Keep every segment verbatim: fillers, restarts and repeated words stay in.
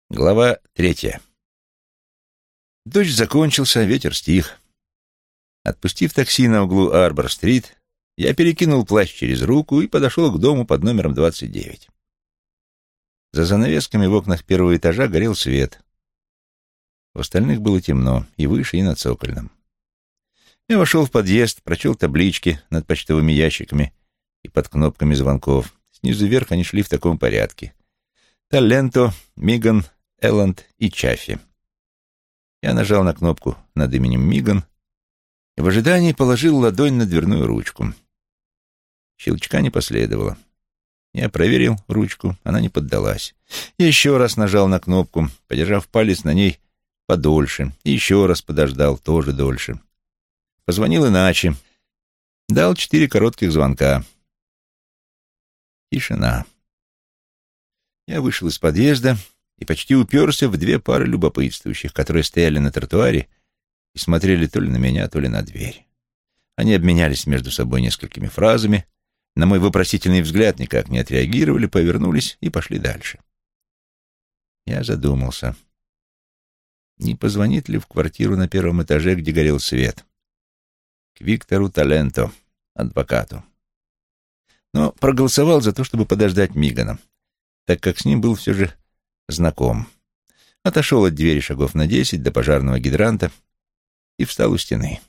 Глава третья. Дождь закончился, ветер стих. Отпустив такси на углу Арбор-стрит, я перекинул плащ через руку и подошел к дому под номером двадцать девять. За занавесками в окнах первого этажа горел свет. В остальных было темно, и выше, и на цокольном. Я вошел в подъезд, прочел таблички над почтовыми ящиками и под кнопками звонков. Снизу вверх они шли в таком порядке: Таленто, Миган, Элланд и Чаффи. Я нажал на кнопку над именем Миган и в ожидании положил ладонь на дверную ручку. Щелчка не последовало. Я проверил ручку, она не поддалась. Я еще раз нажал на кнопку, подержав палец на ней подольше, и еще раз подождал, тоже дольше. Позвонил иначе. Дал четыре коротких звонка. Тишина. Я вышел из подъезда и почти уперся в две пары любопытствующих, которые стояли на тротуаре и смотрели то ли на меня, то ли на дверь. Они обменялись между собой несколькими фразами, на мой вопросительный взгляд никак не отреагировали, повернулись и пошли дальше. Я задумался, не позвонит ли в квартиру на первом этаже, где горел свет, к Виктору Таленто, адвокату. Но проголосовал за то, чтобы подождать Мигана, так как с ним был все же знаком. Отошел от двери шагов на десять до пожарного гидранта и встал у стены.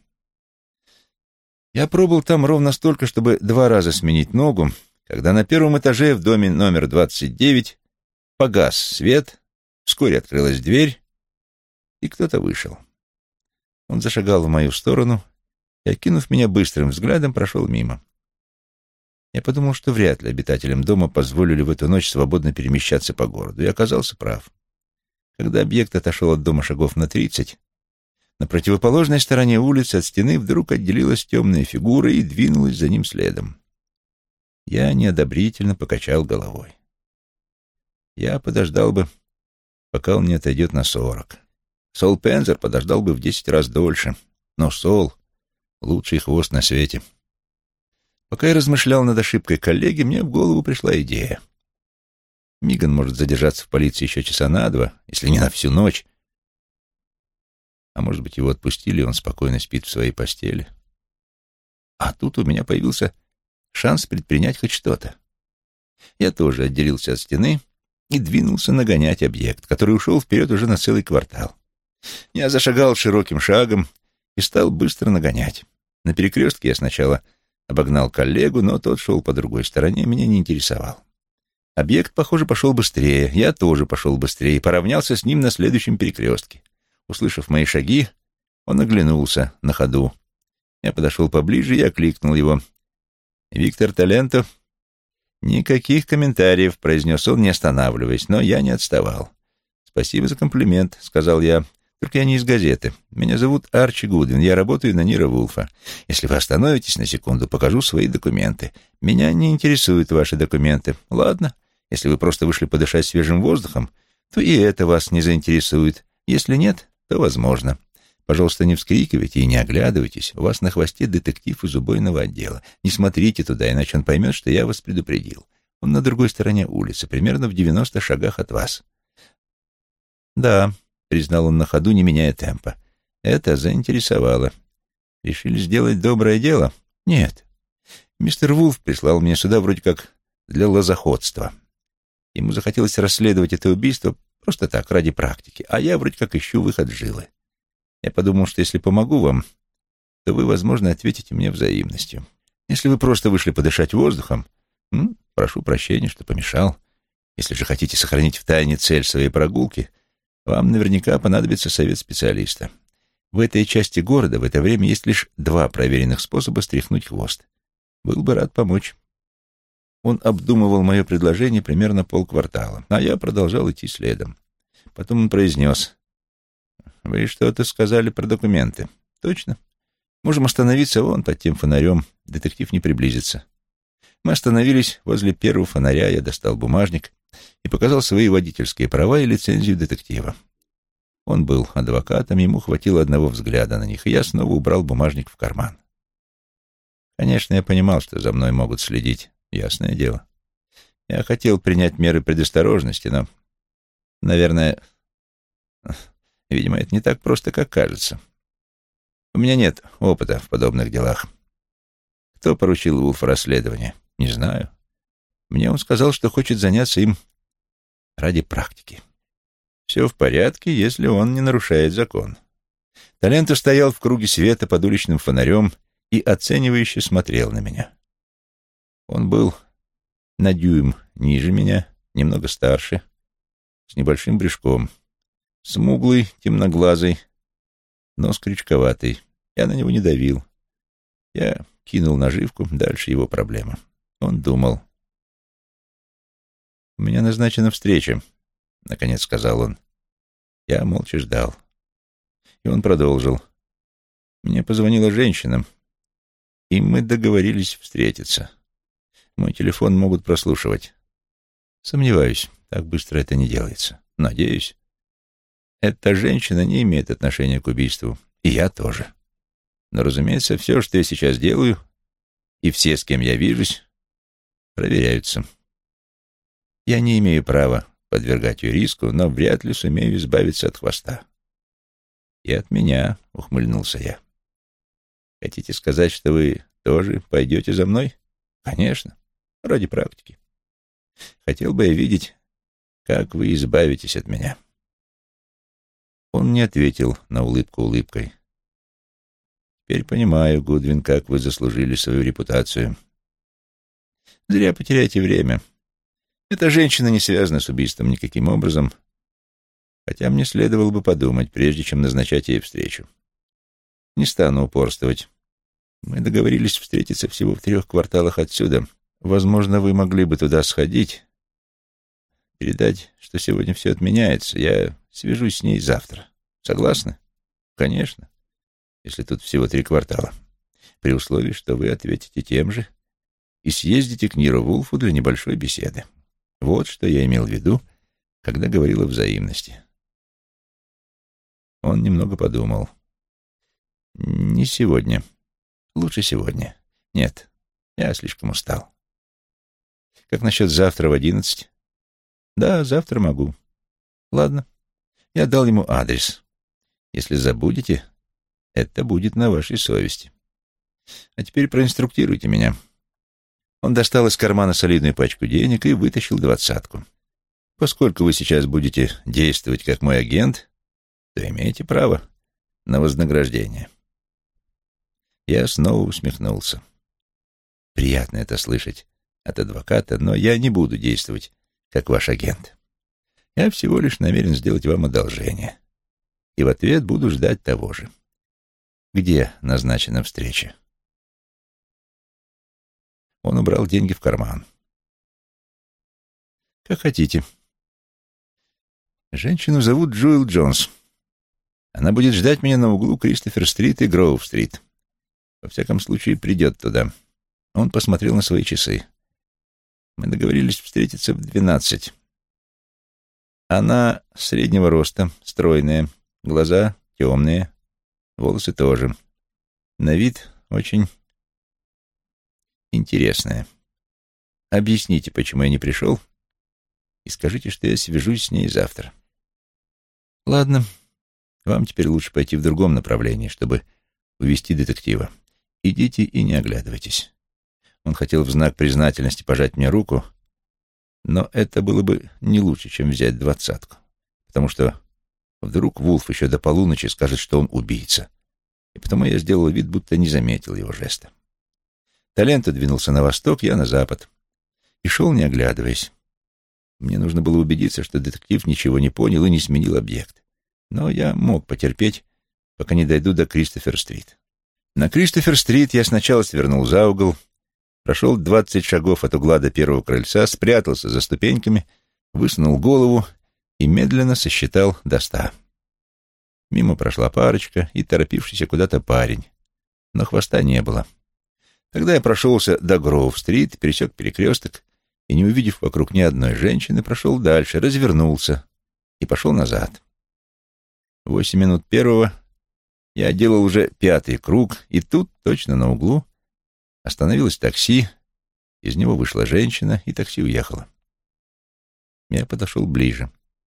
Я пробыл там ровно столько, чтобы два раза сменить ногу, когда на первом этаже в доме номер двадцать девять погас свет, вскоре открылась дверь, и кто-то вышел. Он зашагал в мою сторону и, окинув меня быстрым взглядом, прошел мимо. Я подумал, что вряд ли обитателям дома позволили в эту ночь свободно перемещаться по городу, и оказался прав. Когда объект отошел от дома шагов на тридцать, на противоположной стороне улицы от стены вдруг отделилась темная фигура и двинулась за ним следом. Я неодобрительно покачал головой. Я подождал бы, пока он не отойдет на сорок. Сол Пензер подождал бы в десять раз дольше, но Сол — лучший хвост на свете. Пока я размышлял над ошибкой коллеги, мне в голову пришла идея. Миган может задержаться в полиции еще часа на два, если не на всю ночь. А может быть, его отпустили, и он спокойно спит в своей постели. А тут у меня появился шанс предпринять хоть что-то. Я тоже отделился от стены и двинулся нагонять объект, который ушел вперед уже на целый квартал. Я зашагал широким шагом и стал быстро нагонять. На перекрестке я сначала обогнал коллегу, но тот шел по другой стороне, меня не интересовал. Объект, похоже, пошел быстрее, я тоже пошел быстрее и поравнялся с ним на следующем перекрестке. Услышав мои шаги, он оглянулся на ходу. Я подошел поближе и окликнул его. «Виктор Таленто?» «Никаких комментариев», — произнес он, не останавливаясь, но я не отставал. «Спасибо за комплимент», — сказал я. «Только я не из газеты. Меня зовут Арчи Гудвин, я работаю на Ниро Вулфа. Если вы остановитесь на секунду, покажу свои документы. Меня не интересуют ваши документы. Ладно, если вы просто вышли подышать свежим воздухом, то и это вас не заинтересует. Если нет, то возможно. Пожалуйста, не вскрикивайте и не оглядывайтесь. У вас на хвосте детектив из убойного отдела. Не смотрите туда, иначе он поймет, что я вас предупредил. Он на другой стороне улицы, примерно в девяноста шагах от вас». «Да», — признал он на ходу, не меняя темпа. «Это заинтересовало. Решили сделать доброе дело? Нет. Мистер Вулф прислал меня сюда вроде как для лозоходства. Ему захотелось расследовать это убийство просто так, ради практики, а я вроде как ищу выход жилы. Я подумал, что если помогу вам, то вы, возможно, ответите мне взаимностью. Если вы просто вышли подышать воздухом, ну, прошу прощения, что помешал. Если же хотите сохранить в тайне цель своей прогулки, вам наверняка понадобится совет специалиста. В этой части города в это время есть лишь два проверенных способа стряхнуть хвост. Был бы рад помочь». Он обдумывал мое предложение примерно полквартала, а я продолжал идти следом. Потом он произнес: «Вы что-то сказали про документы?» «Точно. Можем остановиться вон под тем фонарем. Детектив не приблизится». Мы остановились возле первого фонаря, я достал бумажник и показал свои водительские права и лицензию детектива. Он был адвокатом, ему хватило одного взгляда на них, и я снова убрал бумажник в карман. Конечно, я понимал, что за мной могут следить, ясное дело. Я хотел принять меры предосторожности, но Наверное, видимо, это не так просто, как кажется. У меня нет опыта в подобных делах. Кто поручил Вулфу расследование? Не знаю. Мне он сказал, что хочет заняться им ради практики. Все в порядке, если он не нарушает закон. Таленто стоял в круге света под уличным фонарем и оценивающе смотрел на меня. Он был на дюйм ниже меня, немного старше, с небольшим брюшком, смуглый, темноглазый, нос крючковатый. Я на него не давил. Я кинул наживку, дальше его проблема. Он думал. «У меня назначена встреча», — наконец сказал он. Я молча ждал. И он продолжил. Мне позвонила женщина, и мы договорились встретиться. Мой телефон могут прослушивать. Сомневаюсь, так быстро это не делается. Надеюсь. Эта женщина не имеет отношения к убийству, и я тоже. Но, разумеется, все, что я сейчас делаю, и все, с кем я вижусь, проверяются. Я не имею права подвергать ее риску, но вряд ли сумею избавиться от хвоста. И от меня, — ухмыльнулся я. Хотите сказать, что вы тоже пойдете за мной? Конечно, ради практики. Хотел бы я видеть, как вы избавитесь от меня. Он не ответил на улыбку улыбкой. Теперь понимаю, Гудвин, как вы заслужили свою репутацию. Зря потеряете время. Эта женщина не связана с убийством никаким образом, хотя мне следовало бы подумать, прежде чем назначать ей встречу. Не стану упорствовать. Мы договорились встретиться всего в трех кварталах отсюда. Возможно, вы могли бы туда сходить, передать, что сегодня все отменяется. Я свяжусь с ней завтра. Согласны? Конечно, если тут всего три квартала. При условии, что вы ответите тем же и съездите к Ниру Вулфу для небольшой беседы. Вот что я имел в виду, когда говорил о взаимности. Он немного подумал. Не сегодня. Лучше сегодня. Нет, я слишком устал. Как насчет завтра в одиннадцать? Да, завтра могу. Ладно. Я дал ему адрес. Если забудете, это будет на вашей совести. А теперь проинструктируйте меня. Он достал из кармана солидную пачку денег и вытащил двадцатку. Поскольку вы сейчас будете действовать как мой агент, то имеете право на вознаграждение. Я снова усмехнулся. Приятно это слышать от адвоката, но я не буду действовать как ваш агент. Я всего лишь намерен сделать вам одолжение. И в ответ буду ждать того же. Где назначена встреча? Он убрал деньги в карман. Как хотите. Женщину зовут Джоэл Джонс. Она будет ждать меня на углу Кристофер-стрит и Гроув-стрит. Во всяком случае, придет туда. Он посмотрел на свои часы. Мы договорились встретиться в двенадцать. Она среднего роста, стройная, глаза темные, волосы тоже. На вид очень интересная. Объясните, почему я не пришел, и скажите, что я свяжусь с ней завтра. Ладно, вам теперь лучше пойти в другом направлении, чтобы увести детектива. Идите и не оглядывайтесь. Он хотел в знак признательности пожать мне руку, но это было бы не лучше, чем взять двадцатку, потому что вдруг Вулф еще до полуночи скажет, что он убийца, и потому я сделал вид, будто не заметил его жеста. Таленто двинулся на восток, я на запад, и шел, не оглядываясь. Мне нужно было убедиться, что детектив ничего не понял и не сменил объект, но я мог потерпеть, пока не дойду до Кристофер-стрит. На Кристофер-стрит я сначала свернул за угол, прошел двадцать шагов от угла до первого крыльца, спрятался за ступеньками, высунул голову и медленно сосчитал до ста. Мимо прошла парочка и торопившийся куда-то парень, но хвоста не было. Тогда я прошелся до Гроув-стрит, пересек перекресток и, не увидев вокруг ни одной женщины, прошел дальше, развернулся и пошел назад. В восемь минут первого я делал уже пятый круг, и тут, точно на углу, остановилось такси, из него вышла женщина, и такси уехало. Я подошел ближе.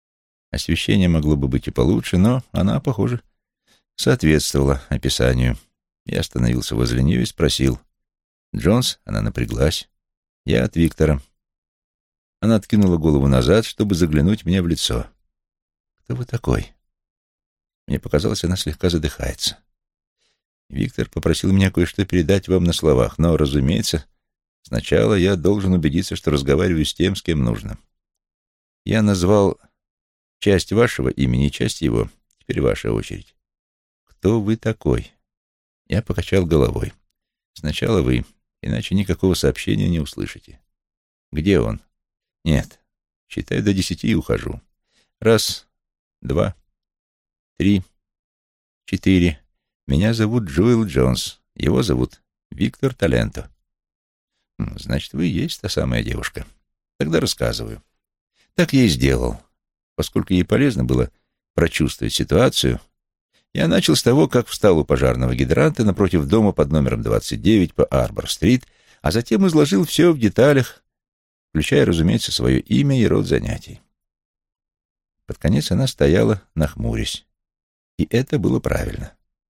Освещение могло бы быть и получше, но она, похоже, соответствовала описанию. Я остановился возле нее и спросил. «Джонс?» — она напряглась. «Я от Виктора». Она откинула голову назад, чтобы заглянуть мне в лицо. «Кто вы такой?» Мне показалось, она слегка задыхается. «Виктор попросил меня кое-что передать вам на словах, но, разумеется, сначала я должен убедиться, что разговариваю с тем, с кем нужно. Я назвал часть вашего имени и часть его. Теперь ваша очередь. Кто вы такой?» Я покачал головой. «Сначала вы, иначе никакого сообщения не услышите». «Где он?» «Нет. Считаю до десяти и ухожу. Раз, два, три, четыре. Меня зовут Джоэл Джонс. Его зовут Виктор Таленто». «Значит, вы и есть та самая девушка. Тогда рассказываю». Так я и сделал. Поскольку ей полезно было прочувствовать ситуацию, я начал с того, как встал у пожарного гидранта напротив дома под номером двадцать девять по Арбор-стрит, а затем изложил все в деталях, включая, разумеется, свое имя и род занятий. Под конец она стояла, нахмурясь. И это было правильно.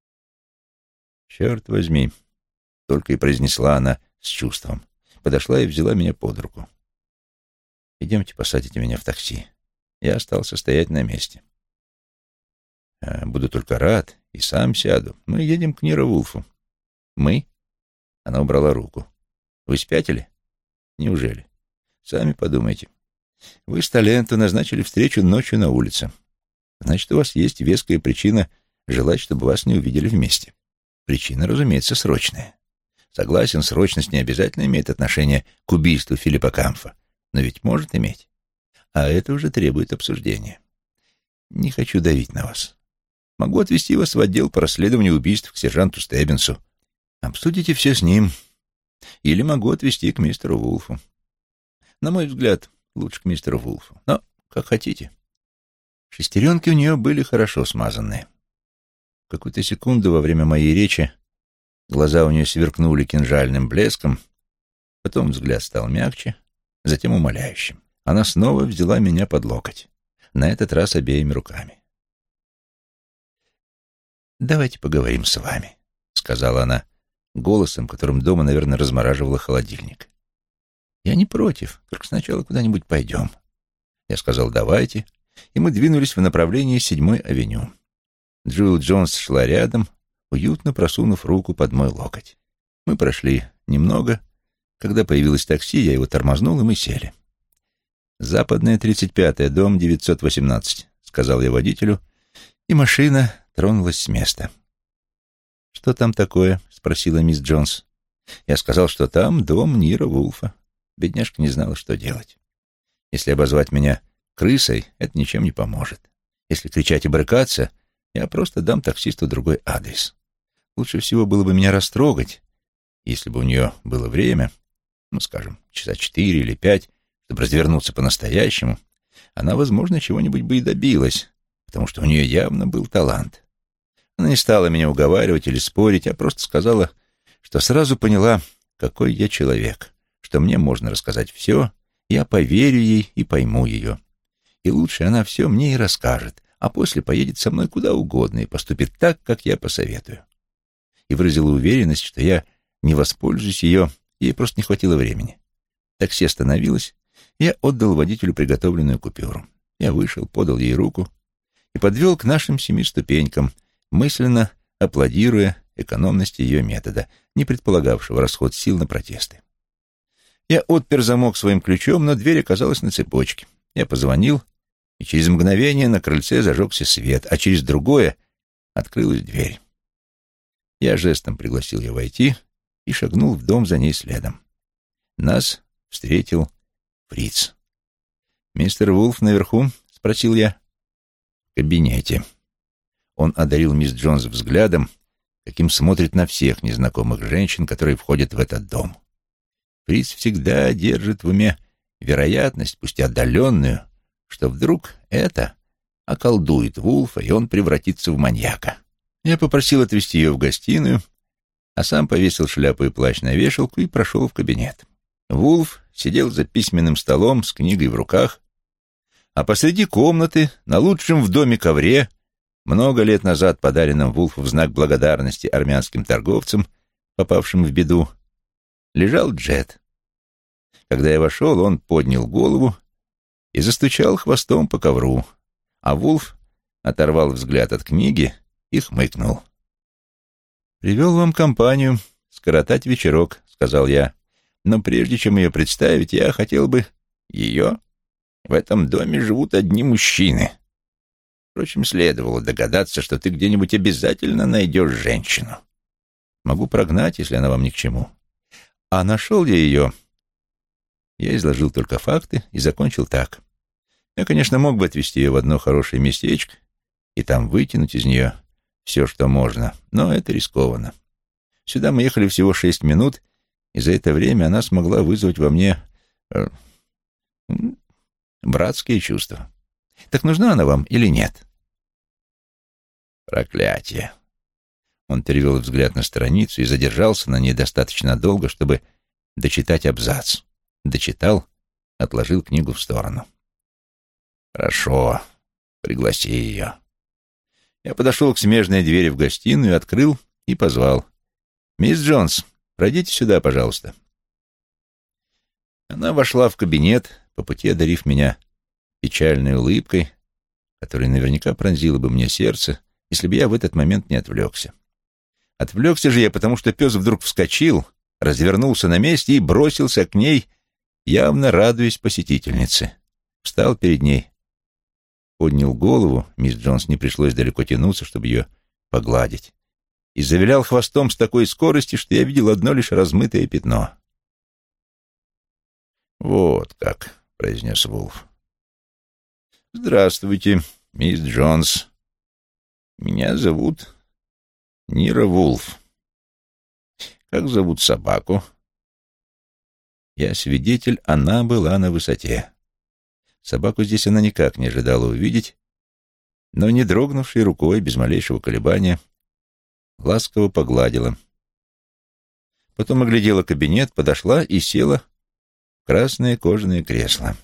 «Черт возьми», — только и произнесла она с чувством. Подошла и взяла меня под руку. «Идемте, посадите меня в такси». Я остался стоять на месте. «Буду только рад, и сам сяду. Мы едем к Ниро Вулфу». «Мы?» Она убрала руку. «Вы спятили? Неужели? Сами подумайте. Вы с Таленто назначили встречу ночью на улице. Значит, у вас есть веская причина желать, чтобы вас не увидели вместе. Причина, разумеется, срочная. Согласен, срочность не обязательно имеет отношение к убийству Филиппа Камфа, но ведь может иметь. А это уже требует обсуждения. Не хочу давить на вас. Могу отвезти вас в отдел по расследованию убийств к сержанту Стеббинсу. Обсудите все с ним. Или могу отвезти к мистеру Вулфу. На мой взгляд, лучше к мистеру Вулфу. Но как хотите». Шестеренки у нее были хорошо смазанные. В какую-то секунду во время моей речи глаза у нее сверкнули кинжальным блеском, потом взгляд стал мягче, затем умоляющим. Она снова взяла меня под локоть, на этот раз обеими руками. «Давайте поговорим с вами», — сказала она голосом, которым дома, наверное, размораживала холодильник. «Я не против, только сначала куда-нибудь пойдем». Я сказал «давайте», и мы двинулись в направлении седьмой авеню. Джоэл Джонс шла рядом, уютно просунув руку под мой локоть. Мы прошли немного. Когда появилось такси, я его тормознул, и мы сели. «Западная, тридцать пятая, дом девятьсот восемнадцать», — сказал я водителю, и машина тронулась с места. «Что там такое?» — спросила мисс Джонс. Я сказал, что там дом Ниро Вулфа. Бедняжка не знала, что делать. Если обозвать меня крысой, это ничем не поможет. Если кричать и брыкаться, я просто дам таксисту другой адрес. Лучше всего было бы меня растрогать, если бы у нее было время, ну, скажем, часа четыре или пять, чтобы развернуться по-настоящему, она, возможно, чего-нибудь бы и добилась, потому что у нее явно был талант. Она не стала меня уговаривать или спорить, а просто сказала, что сразу поняла, какой я человек, что мне можно рассказать все, я поверю ей и пойму ее. И лучше она все мне и расскажет, а после поедет со мной куда угодно и поступит так, как я посоветую. И выразила уверенность, что я не воспользуюсь ее, ей просто не хватило времени. Такси остановилось, я отдал водителю приготовленную купюру. Я вышел, подал ей руку и подвел к нашим семи ступенькам, мысленно аплодируя экономности ее метода, не предполагавшего расход сил на протесты. Я отпер замок своим ключом, но дверь оказалась на цепочке. Я позвонил, и через мгновение на крыльце зажегся свет, а через другое открылась дверь. Я жестом пригласил ее войти и шагнул в дом за ней следом. Нас встретил Фриц. «Мистер Вулф наверху?» — спросил я. «В кабинете». Он одарил мисс Джонс взглядом, каким смотрит на всех незнакомых женщин, которые входят в этот дом. Фриц всегда держит в уме вероятность, пусть и отдаленную, что вдруг это околдует Вулфа, и он превратится в маньяка. Я попросил отвезти ее в гостиную, а сам повесил шляпу и плащ на вешалку и прошел в кабинет. Вулф сидел за письменным столом с книгой в руках, А посреди комнаты, на лучшем в доме ковре, много лет назад подаренном Вулфу в знак благодарности армянским торговцам, попавшим в беду, лежал Джет. Когда я вошел, он поднял голову и застучал хвостом по ковру, а Вулф оторвал взгляд от книги и хмыкнул. «Привел вам компанию скоротать вечерок», — сказал я. «Но прежде чем ее представить, я хотел бы...» «Ее? В этом доме живут одни мужчины. Впрочем, следовало догадаться, что ты где-нибудь обязательно найдешь женщину. Могу прогнать, если она вам ни к чему. А нашел я ее...» Я изложил только факты и закончил так. Я, конечно, мог бы отвезти ее в одно хорошее местечко и там вытянуть из нее все, что можно, но это рискованно. Сюда мы ехали всего шесть минут, и за это время она смогла вызвать во мне э, братские чувства. Так нужна она вам или нет? Проклятие. Он перевел взгляд на страницу и задержался на ней достаточно долго, чтобы дочитать абзац. Дочитал, отложил книгу в сторону. «Хорошо, пригласи ее». Я подошел к смежной двери в гостиную, открыл и позвал. «Мисс Джонс, пройдите сюда, пожалуйста». Она вошла в кабинет, по пути одарив меня печальной улыбкой, которая наверняка пронзила бы мне сердце, если бы я в этот момент не отвлекся. Отвлекся же я, потому что пес вдруг вскочил, развернулся на месте и бросился к ней, явно радуясь посетительнице. Встал перед ней, поднял голову, мисс Джонс не пришлось далеко тянуться, чтобы ее погладить, и завилял хвостом с такой скоростью, что я видел одно лишь размытое пятно. «Вот как», — произнес Вулф. «Здравствуйте, мисс Джонс. Меня зовут Нира Вулф. Как зовут собаку?» Я свидетель, она была на высоте. Собаку здесь она никак не ожидала увидеть, но, не дрогнувшей рукой, без малейшего колебания, ласково погладила. Потом оглядела кабинет, подошла и села в красное кожаное кресло.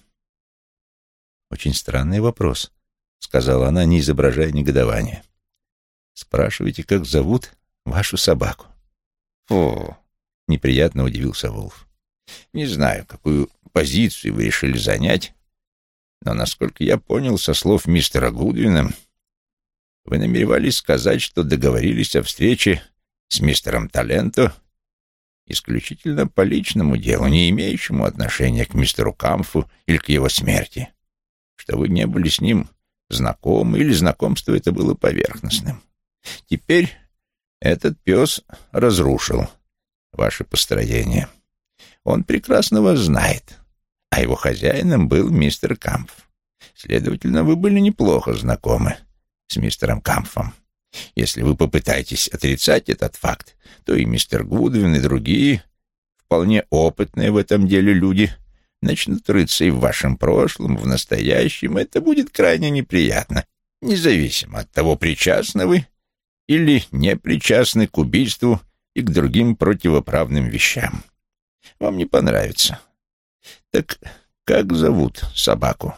«Очень странный вопрос», — сказала она, не изображая негодования. «Спрашиваете, как зовут вашу собаку?» «Фу!» — неприятно удивился Вулф. «Не знаю, какую позицию вы решили занять, но, насколько я понял со слов мистера Гудвина, вы намеревались сказать, что договорились о встрече с мистером Таленто исключительно по личному делу, не имеющему отношения к мистеру Камфу или к его смерти, что вы не были с ним знакомы или знакомство это было поверхностным. Теперь этот пес разрушил ваше построение. Он прекрасно вас знает, а его хозяином был мистер Камф. Следовательно, вы были неплохо знакомы с мистером Камфом. Если вы попытаетесь отрицать этот факт, то и мистер Гудвин, и другие, вполне опытные в этом деле люди, начнут рыться и в вашем прошлом, в настоящем. Это будет крайне неприятно, независимо от того, причастны вы или не причастны к убийству и к другим противоправным вещам. Вам не понравится. Так как зовут собаку?»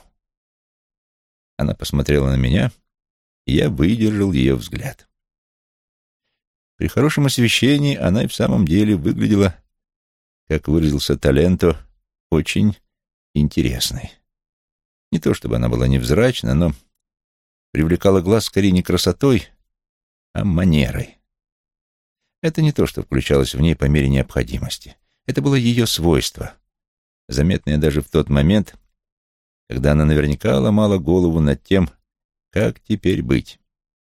Она посмотрела на меня, и я выдержал ее взгляд. При хорошем освещении она и в самом деле выглядела, как выразился Таленто, очень интересной. Не то чтобы она была невзрачна, но привлекала глаз скорее не красотой, а манерой. Это не то, что включалось в ней по мере необходимости. Это было ее свойство, заметное даже в тот момент, когда она наверняка ломала голову над тем, как теперь быть.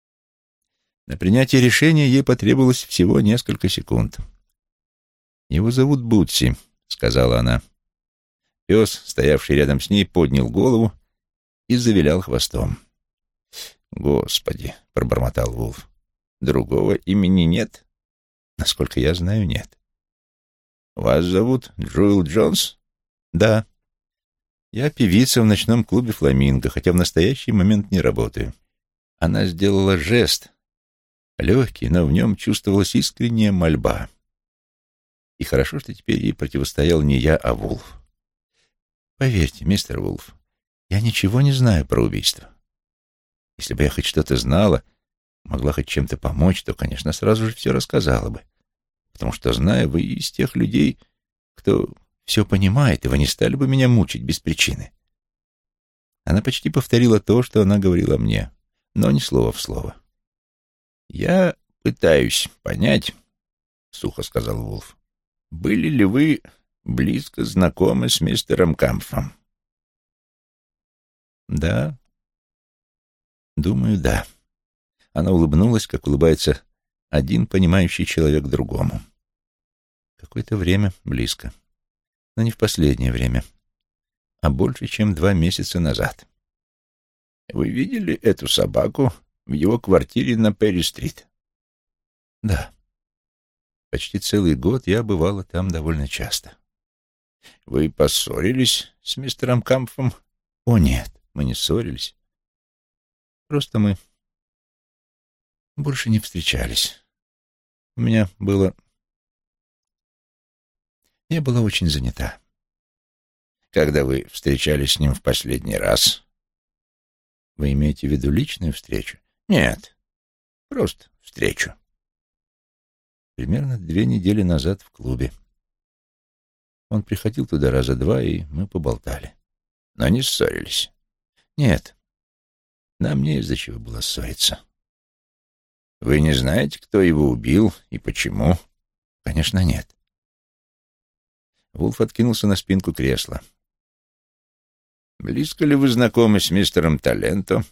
На принятие решения ей потребовалось всего несколько секунд. «Его зовут Бутси», — сказала она. Пес, стоявший рядом с ней, поднял голову и завилял хвостом. «Господи», — пробормотал Вулф, — «другого имени нет?» «Насколько я знаю, нет». «Вас зовут Джоэл Джонс?» «Да. Я певица в ночном клубе «Фламинго», хотя в настоящий момент не работаю». Она сделала жест, легкий, но в нем чувствовалась искренняя мольба. И хорошо, что теперь ей противостоял не я, а Вулф. «Поверьте, мистер Вулф, Я ничего не знаю про убийство. Если бы я хоть что-то знала, могла хоть чем-то помочь, то, конечно, сразу же все рассказала бы. Потому что, знаю, вы из тех людей, кто все понимает, и вы не стали бы меня мучить без причины. Она почти повторила то, что она говорила мне, но не слово в слово. «Я пытаюсь понять», — сухо сказал Вулф, — «были ли вы близко знакомы с мистером Кампфом?» «Да, думаю, да». Она улыбнулась, как улыбается один понимающий человек другому. Какое-то время близко, но не в последнее время, а больше, чем два месяца назад. «Вы видели эту собаку в его квартире на Перри-стрит?» «Да. Почти целый год я бывала там довольно часто». «Вы поссорились с мистером Кампфом?» «О, нет, мы не ссорились. Просто мы больше не встречались. У меня было... Я была очень занята». «Когда вы встречались с ним в последний раз?» «Вы имеете в виду личную встречу?» «Нет, просто встречу». «Примерно две недели назад в клубе. Он приходил туда раза два, и мы поболтали». «Но не ссорились?» «Нет, нам не из-за чего было ссориться». «Вы не знаете, кто его убил и почему?» «Конечно, нет». Вулф откинулся на спинку кресла. «Близко ли вы знакомы с мистером Таленто?»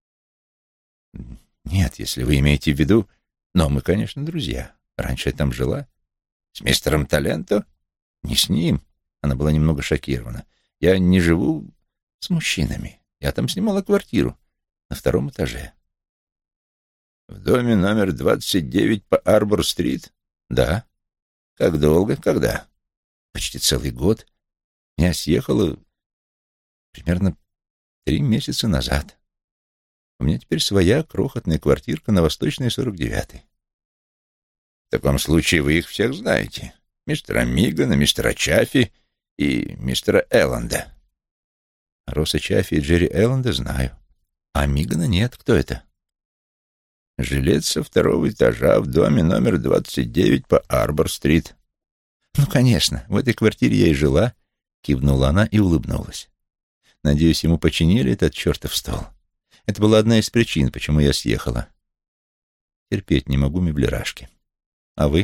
«Нет, если вы имеете в виду... Но мы, конечно, друзья. Раньше я там жила». «С мистером Таленто?» «Не с ним». Она была немного шокирована. «Я не живу с мужчинами. Я там снимала квартиру на втором этаже». «В доме номер двадцать девять по Арбор-стрит?» «Да». «Как долго? Когда?» «Почти целый год. Я съехала примерно три месяца назад. У меня теперь своя крохотная квартирка на Восточной сорок девятой». «В таком случае вы их всех знаете. Мистера Мигана, мистера Чаффи и мистера Элланда». «Росса Чаффи и Джерри Элланда знаю. А Мигана нет. Кто это?» «Жилец со второго этажа в доме номер двадцать девять по Арбор-стрит». «Ну, конечно, в этой квартире я и жила», — кивнула она и улыбнулась. «Надеюсь, ему починили этот чертов стол. Это была одна из причин, почему я съехала. Терпеть не могу меблирашки. А вы?»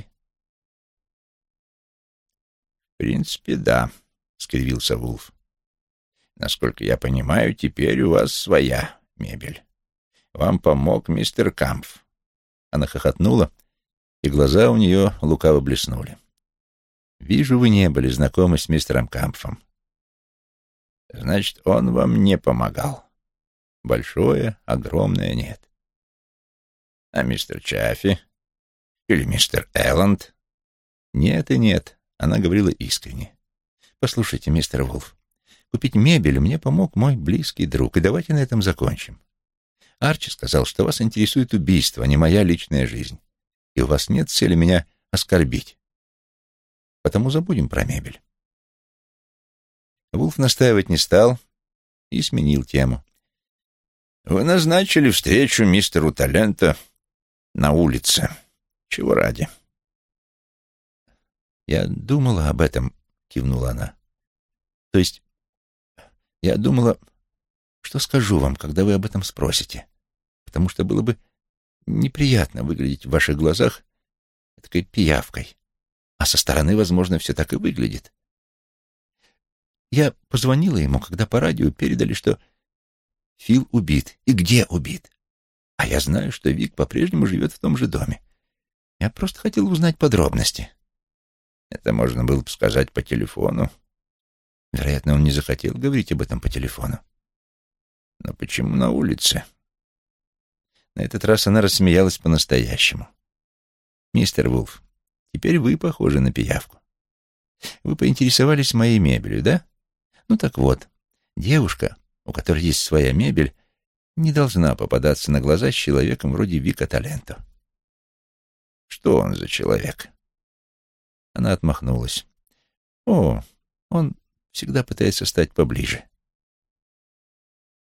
«В принципе, да», — скривился Вулф. «Насколько я понимаю, теперь у вас своя мебель. Вам помог мистер Кампф». Она хохотнула, и глаза у нее лукаво блеснули. «Вижу, вы не были знакомы с мистером Кампфом». «Значит, он вам не помогал?» «Большое, огромное нет». «А мистер Чаффи? Или мистер Элланд?» «Нет и нет», — она говорила искренне. «Послушайте, мистер Вулф, купить мебель мне помог мой близкий друг, и давайте на этом закончим. Арчи сказал, что вас интересует убийство, а не моя личная жизнь, и у вас нет цели меня оскорбить. Потому забудем про мебель». Вулф настаивать не стал и сменил тему. «Вы назначили встречу мистеру Таленто на улице. Чего ради?» «Я думала об этом», — кивнула она. «То есть я думала, что скажу вам, когда вы об этом спросите, потому что было бы неприятно выглядеть в ваших глазах такой пиявкой. А со стороны, возможно, все так и выглядит. Я позвонила ему, когда по радио передали, что Фил убит. И где убит? А я знаю, что Вик по-прежнему живет в том же доме. Я просто хотела узнать подробности». «Это можно было бы сказать по телефону». Вероятно, он не захотел говорить об этом по телефону. «Но почему на улице?» На этот раз она рассмеялась по-настоящему. «Мистер Вулф, теперь вы похожи на пиявку. Вы поинтересовались моей мебелью, да? Ну так вот, девушка, у которой есть своя мебель, не должна попадаться на глаза с человеком вроде Вика Таленто». «Что он за человек?» Она отмахнулась. «О, он всегда пытается стать поближе».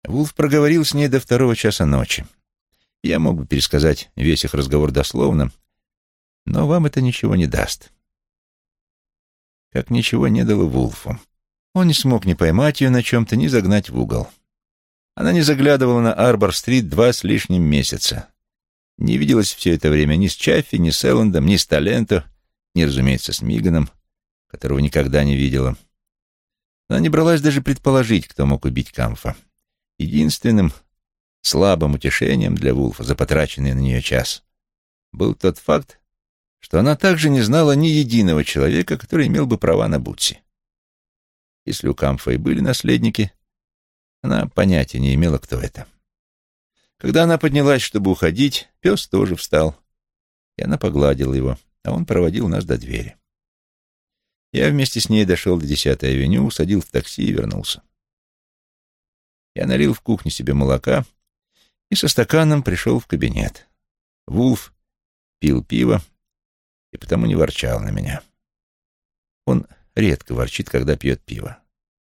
Вулф проговорил с ней до второго часа ночи. Я мог бы пересказать весь их разговор дословно, но вам это ничего не даст. Как ничего не дало Вулфу. Он не смог ни поймать ее на чем-то, ни загнать в угол. Она не заглядывала на Арбор-стрит два с лишним месяца. Не виделась все это время ни с Чаффи, ни с Эллендом, ни с Таленто, ни, разумеется, с Миганом, которого никогда не видела. Она не бралась даже предположить, кто мог убить Камфа. Единственным слабым утешением для Вулфа за потраченный на нее час был тот факт, что она также не знала ни единого человека, который имел бы права на Бутси. Если у Камфа и были наследники, она понятия не имела, кто это. Когда она поднялась, чтобы уходить, пес тоже встал, и она погладила его, а он проводил нас до двери. Я вместе с ней дошел до десятой авеню, усадил в такси и вернулся. Я налил в кухне себе молока и со стаканом пришел в кабинет. Вулф пил пиво и потому не ворчал на меня. Он редко ворчит, когда пьет пиво.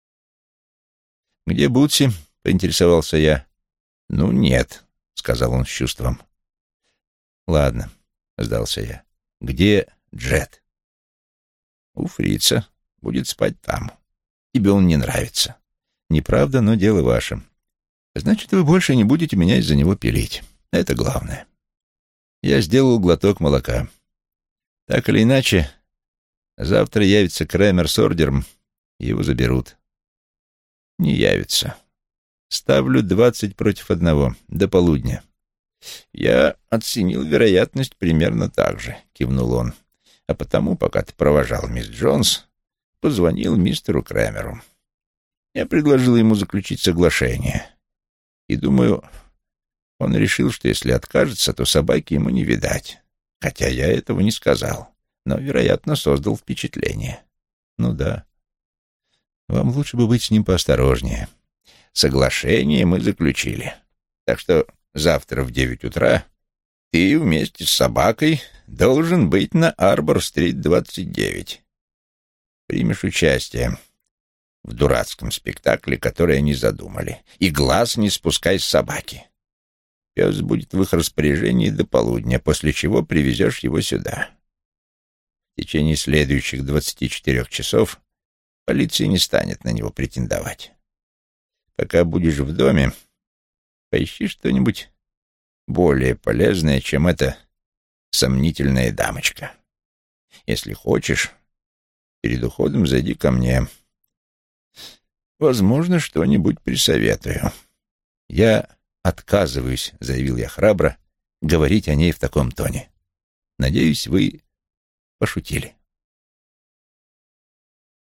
«Где Бутси?» — поинтересовался я. «Ну, нет», — сказал он с чувством. «Ладно», — сдался я. «Где Джет?» «У фрица. Будет спать там. Тебе он не нравится». «Неправда, но дело ваше. Значит, вы больше не будете меня из-за него пилить. Это главное». Я сделал глоток молока. Так или иначе, завтра явится Крэмер с ордером, и его заберут. Не явится. Ставлю двадцать против одного, до полудня. Я оценил вероятность примерно так же, кивнул он. А потому, пока ты провожал мисс Джонс, позвонил мистеру Крэмеру. Я предложил ему заключить соглашение. И думаю, он решил, что если откажется, то собаки ему не видать. Хотя я этого не сказал, но, вероятно, создал впечатление. Ну да. Вам лучше бы быть с ним поосторожнее. Соглашение мы заключили. Так что завтра в девять утра ты вместе с собакой должен быть на Арбор-стрит двадцать девять. Примешь участие в дурацком спектакле, который они задумали. И глаз не спускай с собаки. Пес будет в их распоряжении до полудня, после чего привезешь его сюда. В течение следующих двадцати четырёх часов полиция не станет на него претендовать. Пока будешь в доме, поищи что-нибудь более полезное, чем эта сомнительная дамочка. Если хочешь, перед уходом зайди ко мне. Возможно, что-нибудь присоветую. Я отказываюсь, заявил я храбро, говорить о ней в таком тоне. Надеюсь, вы пошутили.